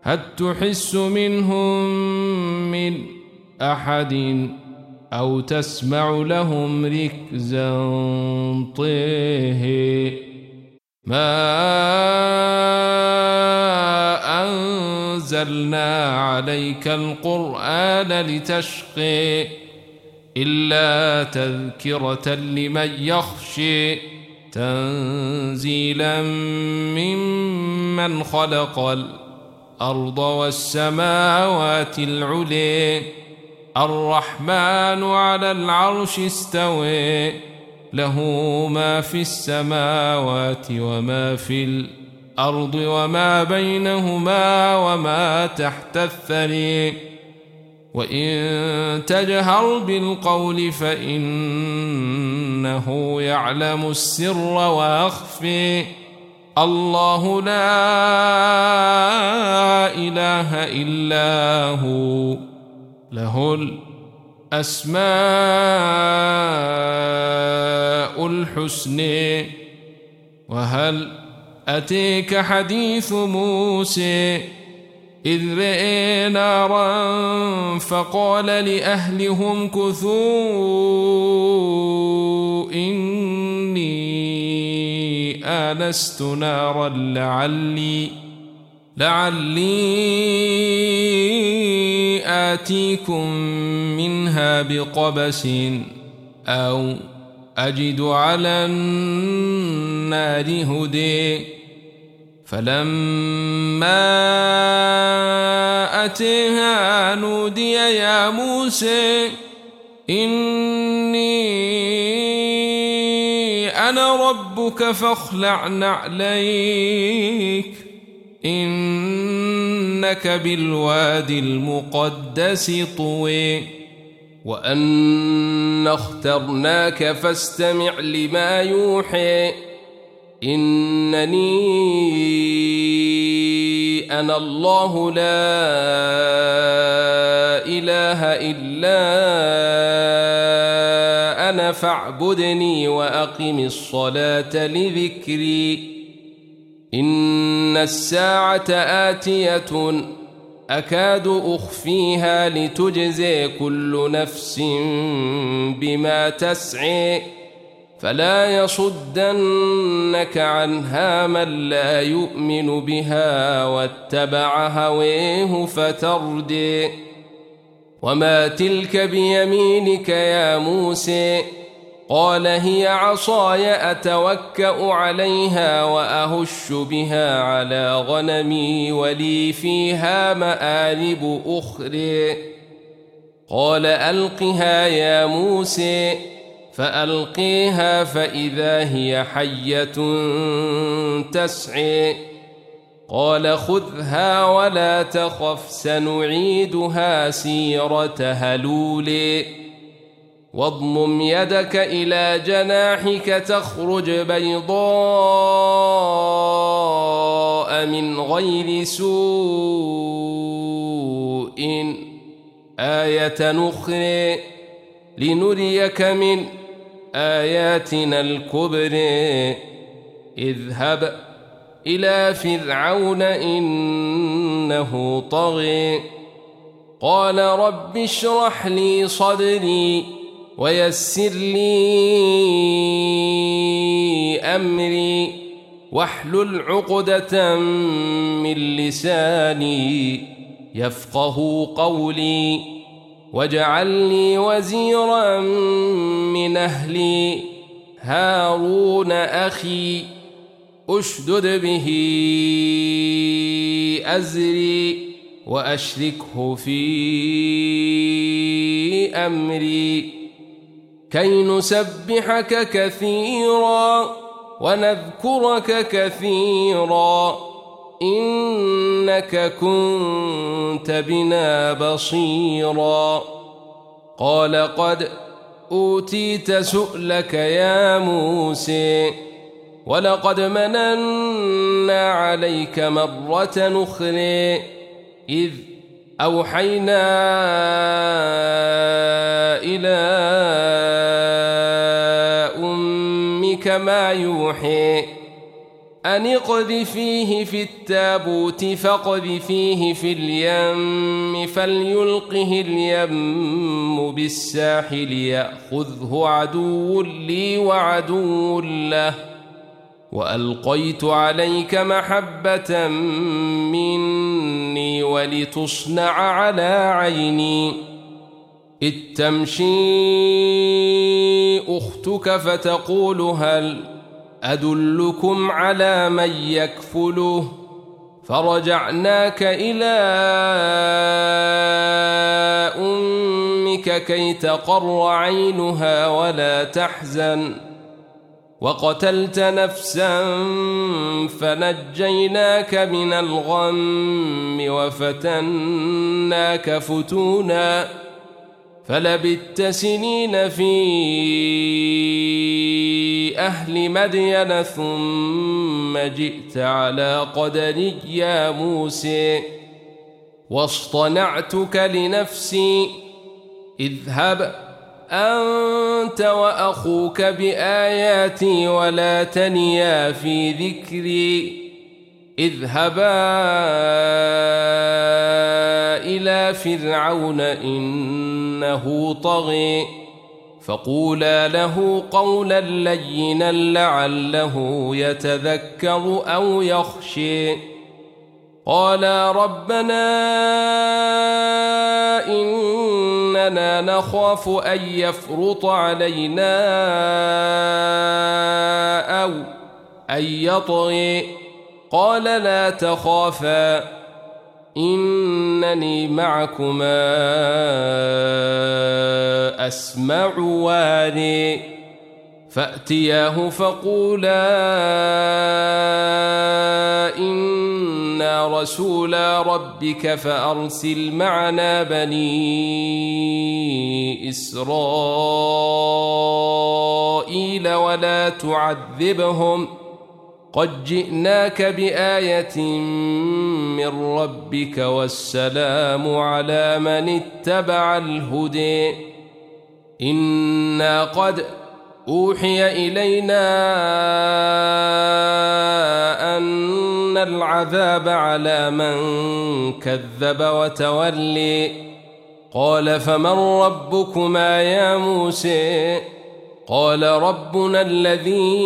هل تحس منهم من أحد أو تسمع لهم ركزا طيه ما أنزلنا عليك القرآن لتشقي إلا تذكرة لمن يخشي تنزيلا ممن خلق الأرض والسماوات العلي الرحمن على العرش استوى له ما في السماوات وما في الأرض وما بينهما وما تحت الثري وإن تجهر بالقول فإنه يعلم السر وأخفي الله لا إله إلا هو له الأسماء الحسن وهل أتيك حديث موسى إذ رأى نارا فقال لأهلهم كثوا إني آنست نارا لعلي آتيكم منها بقبس أو أجد على النار هدي فلما أتيها نودي يا موسى إني أنا ربك فاخلع نعليك إنك بالوادي المقدس طوي وأنا اخترناك فاستمع لما يوحي إنني أنا الله لا إله إلا أنا فاعبدني وأقم الصلاة لذكري إن الساعة آتية أكاد أخفيها لتجزي كل نفس بما تسعي فلا يصدنك عنها من لا يؤمن بها واتبع هويه فتردي وما تلك بيمينك يا موسى قال هي عصاي أتوكأ عليها وأهش بها على غنمي ولي فيها مآرب أخرى قال ألقها يا موسى فألقيها فإذا هي حية تسعي قال خذها ولا تخف سنعيدها سيرتها الأولى واضمم يدك إلى جناحك تخرج بيضاء من غير سوء آية أخرى لنريك من آياتنا الكبرى اذهب إلى فرعون إنه طغى قال رب اشرح لي صدري ويسر لي أمري واحلل عقدة من لساني يفقه قولي واجعل لي وزيرا من أهلي هارون أخي أشدد به أزري وأشركه في أمري كي نسبحك كثيرا ونذكرك كثيرا إنك كنت بنا بصيرا قال قد أوتيت سؤلك يا موسى ولقد مننا عليك مرة أخرى إذ أوحينا إلى أمك ما يوحي أن اقذفيه في التابوت فاقذفيه في اليم فليلقه اليم بالساحل يأخذه عدو لي وعدو له وألقيت عليك محبة مني ولتصنع على عيني إذ تمشي أختك فتقول هل أدلكم على من يكفله فرجعناك إلى أمك كي تقر عينها ولا تحزن وقتلت نفسا فنجيناك من الغم وفتناك فتونا فلبثت سنين في أهل مدين ثم جئت على قدري يا موسى واصطنعتك لنفسي اذهب أنت وأخوك بآياتي ولا تنيا في ذكري اذهبا إلى فرعون إنه طغي فقولا له قولا لينا لعله يتذكر أو يخشي قالا ربنا إننا نخاف أن يفرط علينا أو أن يطغي قال لا تخافا إنني معكما أسمع واري فأتياه فقولا إنا رسولا ربك فأرسل معنا بني إسرائيل ولا تعذبهم قد جئناك بآية من ربك والسلام على من اتبع الهدى إنا قد أوحي إلينا أن العذاب على من كذب وتولي قال فمن ربكما يا موسى قال ربنا الذي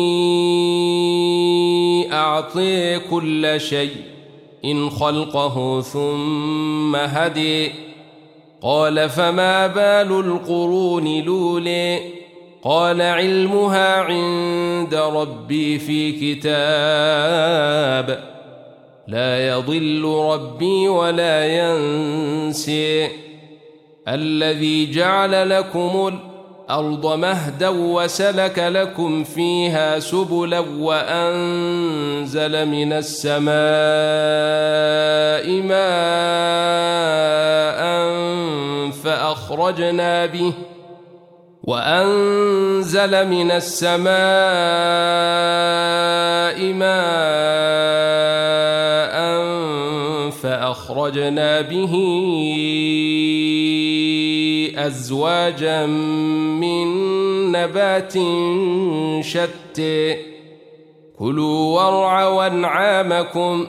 أعطي كل شيء إن خلقه ثم هدي قال فما بال القرون لولي قال علمها عند ربي في كتاب لا يضل ربي ولا ينسي الذي جعل لكم الأرض مهدا وسلك لكم فيها سبلا وأنزل من السماء ماء فأخرجنا به وأنزل من السماء ماء فأخرجنا به أزواجا من نبات شتى كلوا وارعوا أنعامكم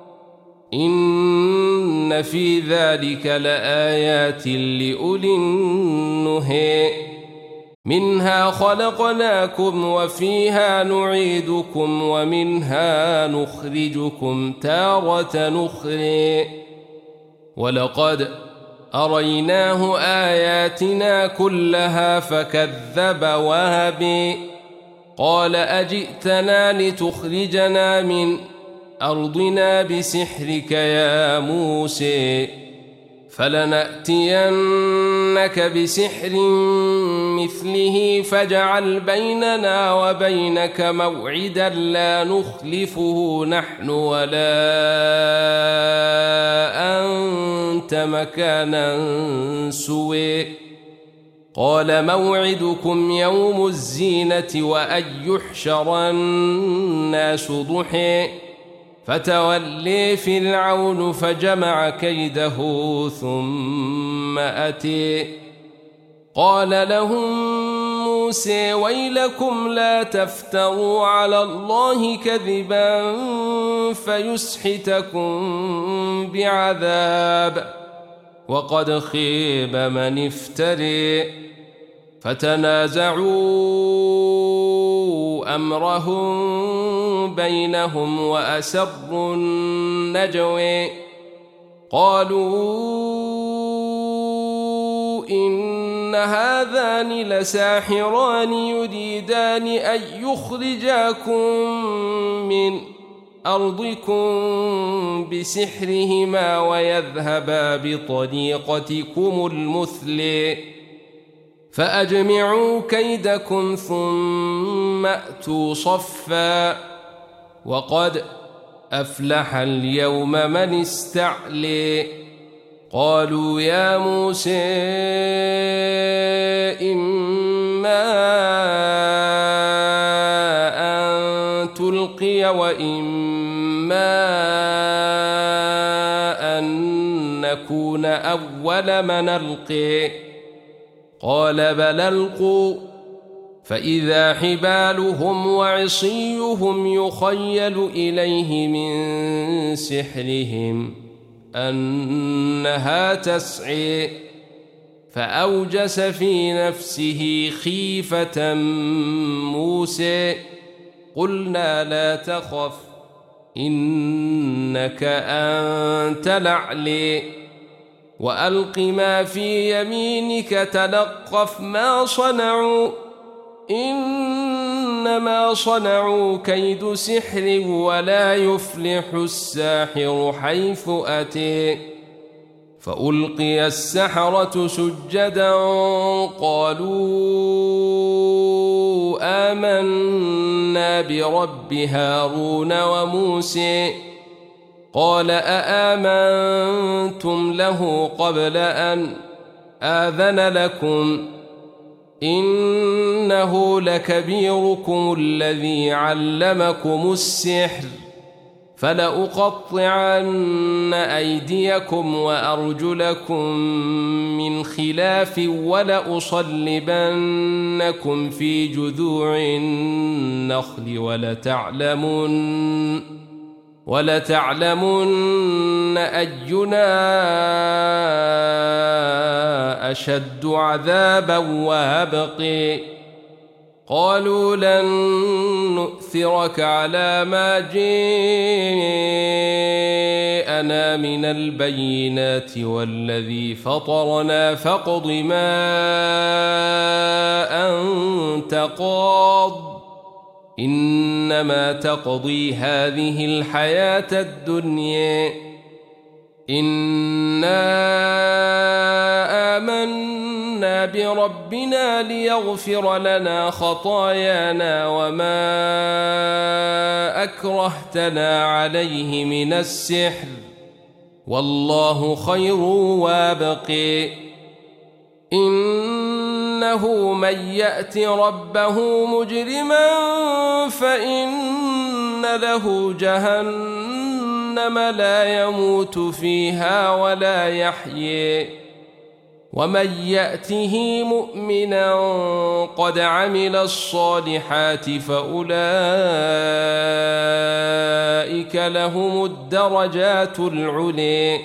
إن في ذلك لآيات لأولي النهي منها خلقناكم وفيها نعيدكم ومنها نخرجكم تارة نخرى ولقد أريناه آياتنا كلها فكذب وهب قال أجئتنا لتخرجنا من أرضنا بسحرك يا موسى فلنأتينك بسحر مثله فاجعل بيننا وبينك موعدا لا نخلفه نحن ولا أنت مكانا سوى قال موعدكم يوم الزينة وأن يحشر الناس ضحى فتولي فرعون فجمع كيده ثم أتي قال لهم موسى ويلكم لا تفتروا على الله كذبا فيسحتكم بعذاب وقد خيب من افتري فتنازعوا أمرهم بينهم وأسروا النجوى قالوا إن هذان لساحران يريدان أن يخرجاكم من أرضكم بسحرهما ويذهبا بطريقتكم المثل فأجمعوا كيدكم ثم أتوا صفا وقد أفلح اليوم من استعلي قالوا يا موسى إما أن تلقي وإما أن نكون أول من ألقي قال بل ألقوا فإذا حبالهم وعصيهم يخيل إليه من سحرهم أنها تسعي فأوجس في نفسه خيفة موسى قلنا لا تخف إنك أنت الأعلى وألق ما في يمينك تلقف ما صنعوا إنما صنعوا كيد سحر ولا يفلح الساحر حيث أتي فألقي السحرة سجدا قالوا آمنا برب هارون وموسى قال أآمنتم له قبل أن آذن لكم إنه لكبيركم الذي علمكم السحر فلأقطعن أيديكم وأرجلكم من خلاف ولأصلبنكم في جذوع النخل ولتعلمن أينا أشد عذابا وأبقي قالوا لن نؤثرك على ما جاءنا من البينات والذي فطرنا فاقض ما أنت قاض إنما تقضي هذه الحياة الدنيا إنا آمنا بربنا ليغفر لنا خطايانا وما أكرهتنا عليه من السحر والله خير وابقي إنه من يأت ربه مجرما فإن له جهنم لا يموت فيها ولا يحيي ومن يأته مؤمنا قد عمل الصالحات فأولئك لهم الدرجات العلي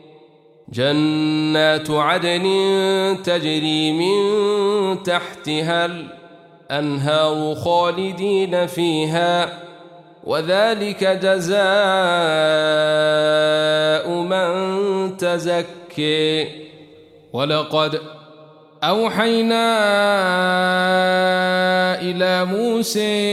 جنات عدن تجري من تحتها الأنهار خالدين فيها وذلك جزاء من تزكي ولقد أوحينا إلى موسى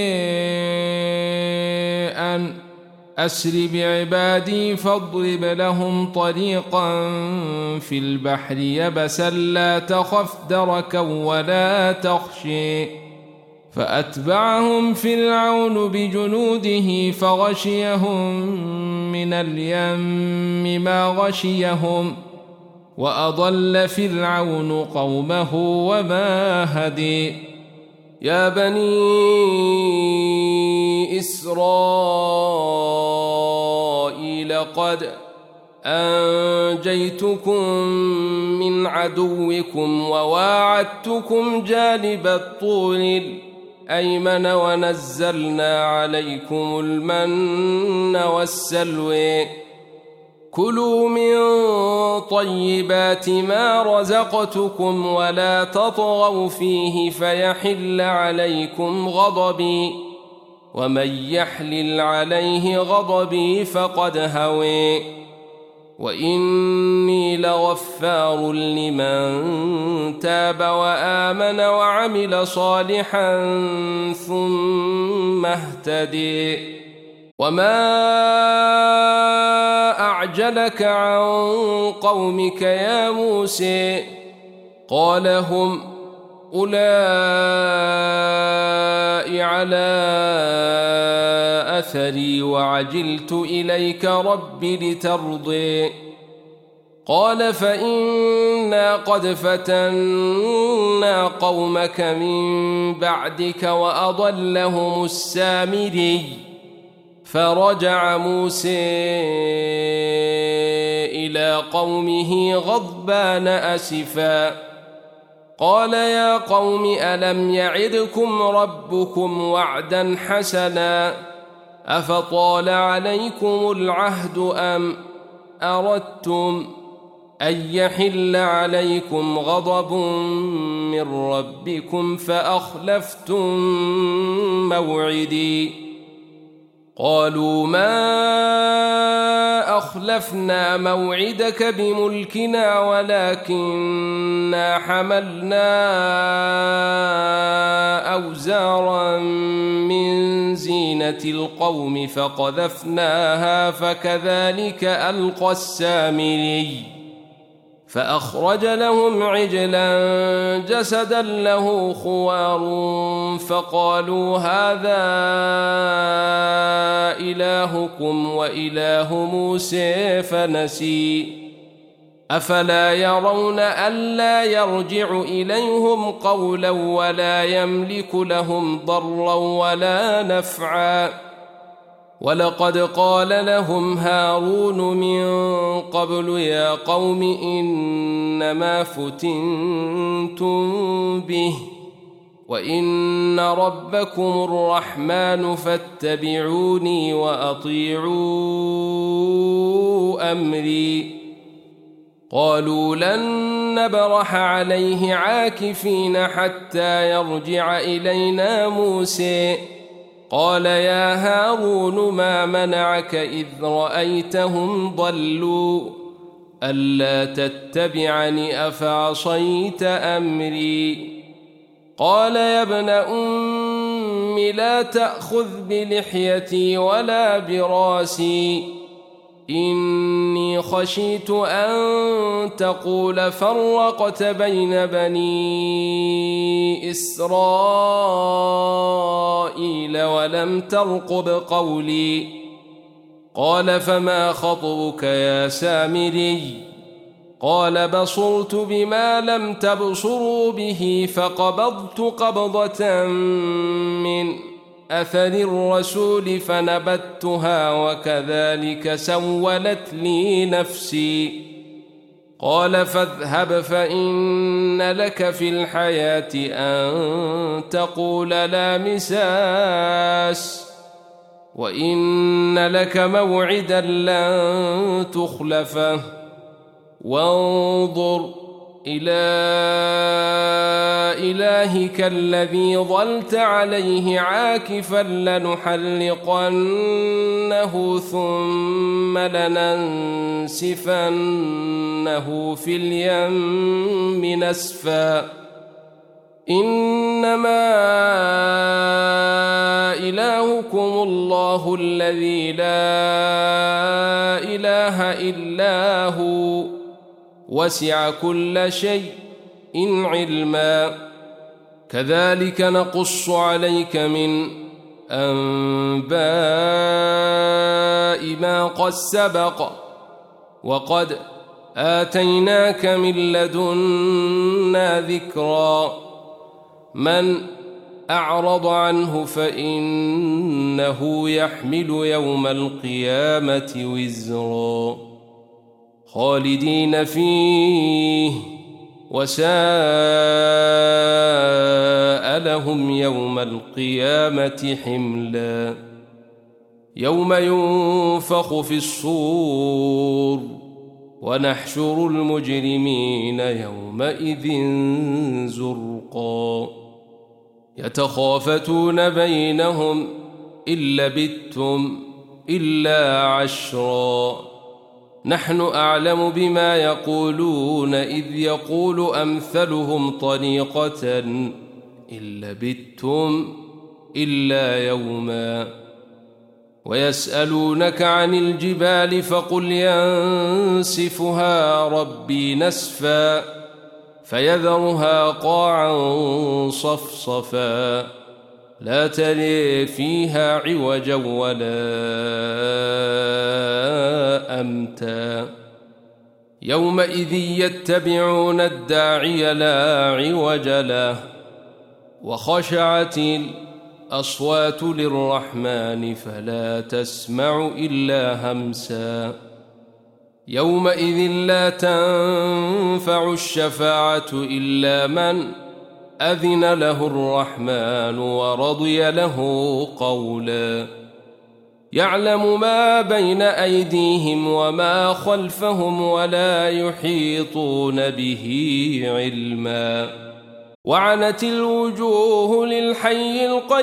أن أسر بعبادي فاضرب لهم طريقا في البحر يبسا لا تخف دركا ولا تخشي فأتبعهم فرعون بجنوده فغشيهم من اليم ما غشيهم وأضل فرعون قومه وما هدي يا بني إسرائيل قد أنجيتكم من عدوكم وواعدتكم جانب الطور الأيمن ونزلنا عليكم المن والسلوى كلوا من طيبات ما رزقتكم ولا تطغوا فيه فيحل عليكم غضبي ومن يحلل عليه غضبي فقد هوى وإني لغفار لمن تاب وآمن وعمل صالحا ثم اهتدي وما أعجلك عن قومك يا موسى قال هم أولئك على أثري وعجلت إليك رب لترضي قال فإنا قد فتنا قومك من بعدك وأضلهم السامري فرجع موسى إلى قومه غضبان أسفا قال يا قوم ألم يعدكم ربكم وعدا حسنا أفطال عليكم العهد أم أردتم أن يحل عليكم غضب من ربكم فأخلفتم موعدي قالوا ما أخلفنا موعدك بملكنا ولكننا حملنا أوزارا من زينة القوم فقذفناها فكذلك ألقى السامري فأخرج لهم عجلا جسدا له خوار فقالوا هذا إلهكم وإله موسى فنسي أفلا يرون ألا يرجع إليهم قولا ولا يملك لهم ضرا ولا نفعا ولقد قال لهم هارون من قبل يا قوم إنما فتنتم به وإن ربكم الرحمن فاتبعوني وأطيعوا أمري قالوا لن نبرح عليه عاكفين حتى يرجع إلينا موسى قال يا هارون ما منعك إذ رأيتهم ضلوا ألا تتبعني أفعصيت أمري قال يا ابن أم لا تأخذ بلحيتي ولا براسي إني خشيت أن تقول فرقت بين بني إسرائيل ولم ترقب قولي قال فما خطبك يا سامري قال بصرت بما لم تبصروا به فقبضت قبضة من أثر الرسول فنبتها وكذلك سولت لي نفسي قال فاذهب فإن لك في الحياة أن تقول لا مساس وإن لك موعدا لن تخلفه وانظر إلى إلهك الذي ظلت عليه عاكفا لنحرقنه ثم لننسفنه في اليم نسفا إنما إلهكم الله الذي لا إله إلا هو وسع كل شيء علما كذلك نقص عليك من أنباء ما قد سبق وقد آتيناك من لدنا ذكرا من أعرض عنه فإنه يحمل يوم القيامة وزرا خالدين فيه وساء لهم يوم القيامة حملا يوم ينفخ في الصور ونحشر المجرمين يومئذ زرقا يتخافتون بينهم إن لبثتم إلا عشرا نحن أعلم بما يقولون إذ يقول أمثلهم طريقة إن لبثتم إلا يوما ويسألونك عن الجبال فقل ينسفها ربي نسفا فيذرها قاعا صفصفا لا ترى فيها عوجا ولا أمتا يومئذ يتبعون الداعي لا عوج له وخشعت الأصوات للرحمن فلا تسمع إلا همسا يومئذ لا تنفع الشفاعة إلا من أذن له الرحمن ورضي له قولا يعلم ما بين أيديهم وما خلفهم ولا يحيطون به علما وعنت الوجوه للحي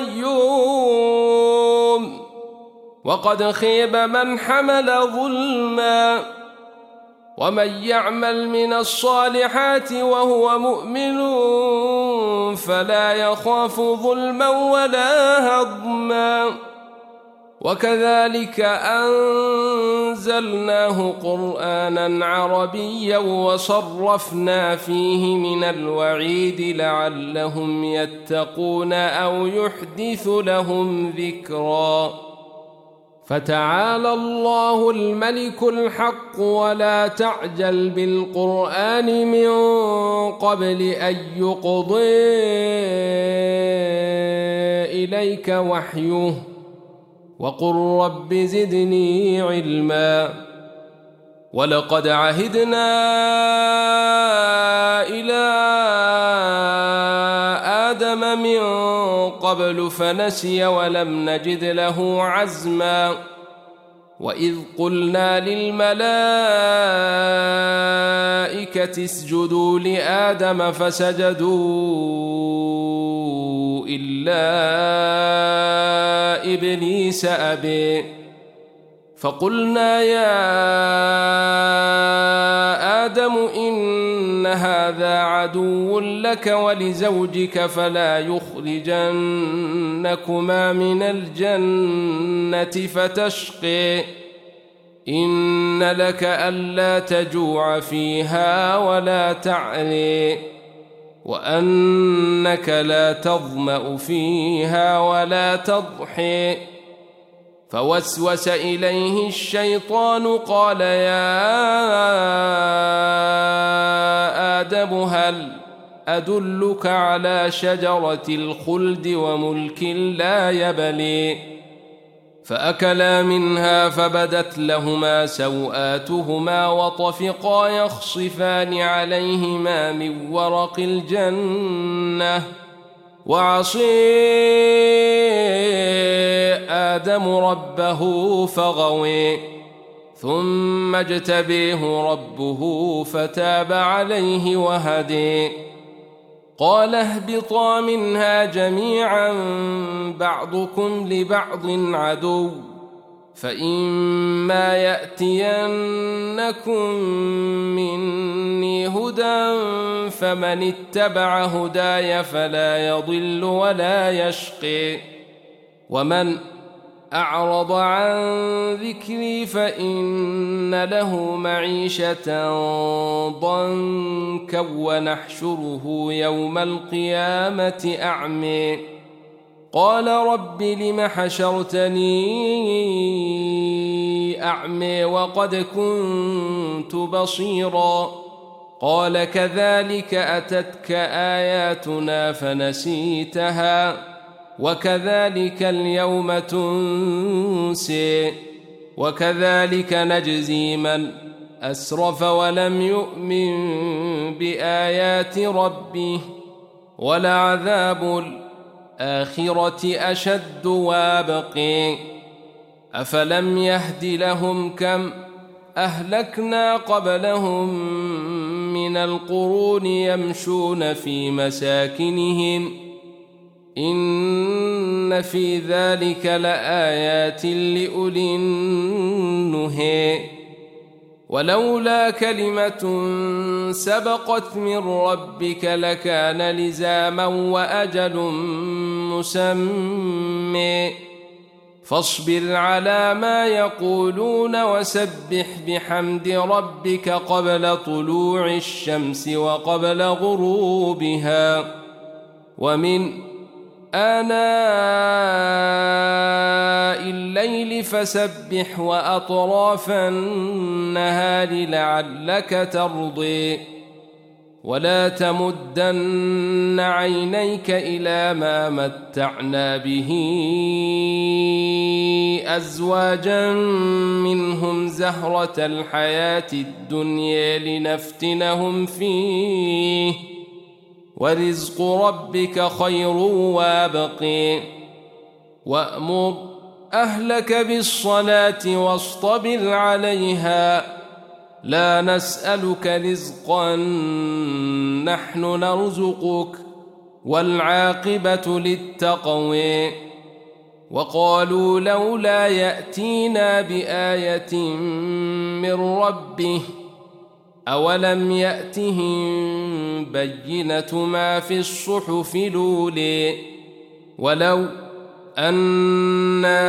القيوم وقد خيب من حمل ظلما ومن يعمل من الصالحات وهو مؤمن فلا يخاف ظلما ولا هضما وكذلك أنزلناه قرآنا عربيا وصرفنا فيه من الوعيد لعلهم يتقون أو يحدث لهم ذكرا فتعالى الله الملك الحق ولا تعجل بالقرآن من قبل أن يقضي إليك وحيه وقل رب زدني علما ولقد عهدنا إلى آدم من قبل فنسي ولم نجد له عزما وإذ قلنا للملائكة اسجدوا لآدم فسجدوا إلا إبليس أبي فقلنا يا آدم إن هذا عدو لك ولزوجك فلا يخرجنكما من الجنة فتشقي إن لك ألا تجوع فيها ولا تعري وأنك لا تظمأ فيها ولا تضحي فوسوس إليه الشيطان قال يا آدم هل أدلك على شجرة الخلد وملك لا يبلي فأكلا منها فبدت لهما سوآتهما وطفقا يخصفان عليهما من ورق الجنة وعصي آدم ربه فغوي ثم اجتبيه ربه فتاب عليه وهدي قال اهبطا منها جميعا بعضكم لبعض عدو فإما يأتينكم مني هدى فمن اتبع هداي فلا يضل ولا يشقي ومن أعرض عن ذكري فإن له معيشة ضنكا ونحشره يوم القيامة أعمي قال رب لم حشرتني أعمي وقد كنت بصيرا قال كذلك أتتك آياتنا فنسيتها وكذلك اليوم تنسي وكذلك نجزي من أسرف ولم يؤمن بآيات ربه ولعذاب الآخرة أشد وابق أفلم يهد لهم كم أهلكنا قبلهم من القرون يمشون في مساكنهم إن في ذلك لآيات لأولي النهي ولولا كلمة سبقت من ربك لكان لزاما وأجل مسمى فاصبر على ما يقولون وسبح بحمد ربك قبل طلوع الشمس وقبل غروبها ومن آناء الليل فسبح وأطراف النهار لعلك ترضي ولا تمدن عينيك إلى ما متعنا به أزواجا منهم زهرة الحياة الدنيا لنفتنهم فيه ورزق ربك خير وابق وأمر أهلك بالصلاة واصطبر عليها لا نسألك رزقا نحن نرزقك والعاقبة للتقوى وقالوا لولا يأتينا بآية من ربه أولم يأتهم بينة ما في الصحف الأولى ولو أنا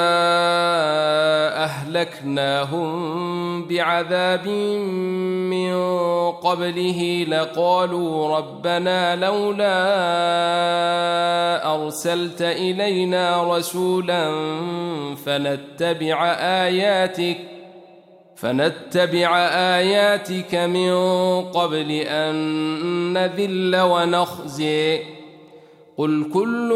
أهلكناهم بعذاب من قبله لقالوا ربنا لولا أرسلت إلينا رسولا فنتبع آياتك من قبل أن نذل ونخزي قل كل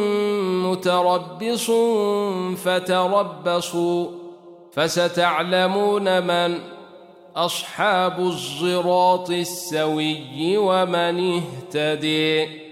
متربص فتربصوا فستعلمون من أصحاب الصراط السوي ومن اهتدي.